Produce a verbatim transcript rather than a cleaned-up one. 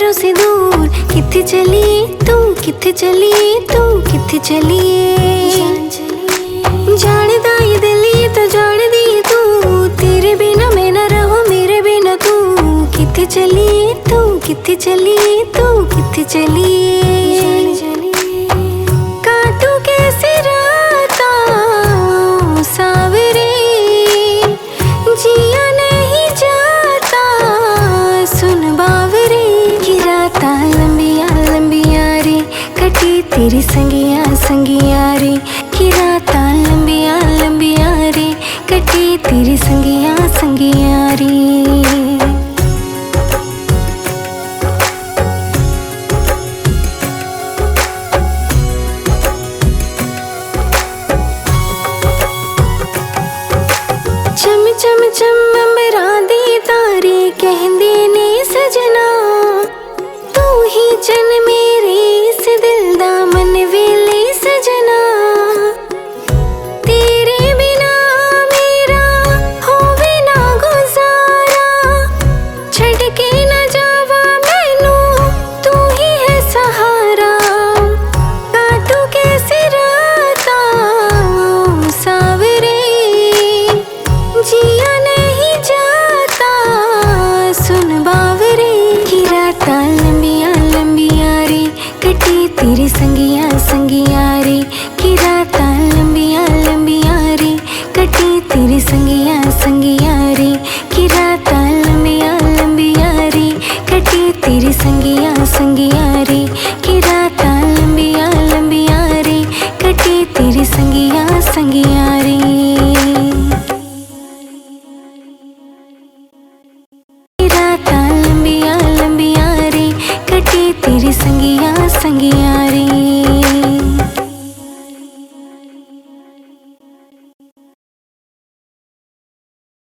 नजरों से दूर। किथे चलिए तू, किथे चलिए तू, किथे चलिए। जानदा ये दिल ये तो जान दी तू, तेरे बिना मैं न रहूं मेरे बिना तू। किथे चलिए तू, किथे चलिए तू, किथे चलिए। काटू कैसे राता सावरे, जिया नहीं जाता सुन बावरे। कि राता लंबिया लंबिया रे, कटी तेरी संगिया संगिया रे। कि राता लंबिया लंबिया रे, कटी तेरी संगिया संगिया रे। चम चम चम अम्बरां दे तारे कहंदे ने सजना, तू ही चन मेरे इस दिल दा मन वेले सजना। तेरे बिना मेरा होवे ना गुजारा, छड़ के न जावा मैनू तू ही है सहारा। काटू कैसे राता सावरे, जिया नहीं जाता सुन बावरे। कि राता लंबिया लंबिया रे, कटी तेरी संगिया संगिया रे। कि राता लंबिया लंबिया रे, कटी तेरी संगिया संगिया रे। कि राता लंबिया लंबिया रे, कटी तेरी संगिया संगिया रे। कि राता लंबिया लंबिया रे, कटी तेरी संगिया संगिया रे। राता लंबिया लंबिया रे, कटी तेरी संगिया संगिया